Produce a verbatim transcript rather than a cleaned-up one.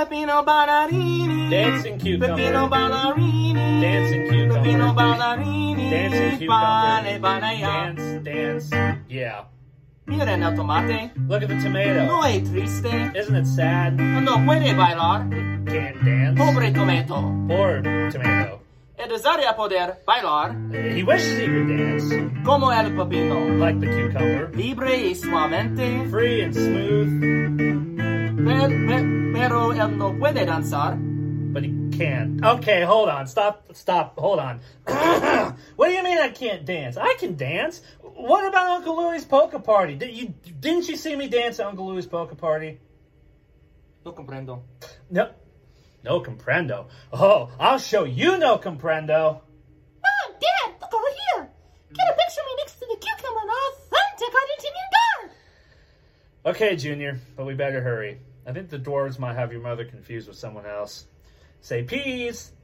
Peppino Ballarini. Dancing cucumber. Peppino Ballarini. Dancing cucumber. Peppino Ballarini. Dancing cucumber. Bale, balea. Dance, dance. Yeah. Mira el tomate. Look at the tomato. No es triste. Isn't it sad? No puede bailar. Can't dance. Pobre tomato. Poor tomato. E desearía poder bailar He wishes he could dance. como el pepino. Like the cucumber. Libre y suavemente. Free and smooth. Per, per, pero él no puede danzar. But he can't. Okay, hold on. Stop. Stop. Hold on. What do you mean I can't dance? I can dance. What about Uncle Louie's polka party? Did you didn't you see me dance at Uncle Louie's polka party? No comprendo. No. No comprendo. Oh, I'll show you no comprendo. Mom, Dad, look over here. Get a picture of me next to the cucumber and authentic Argentinian garb. Okay, Junior, but we better hurry. I think the dwarves might have your mother confused with someone else. Say peas.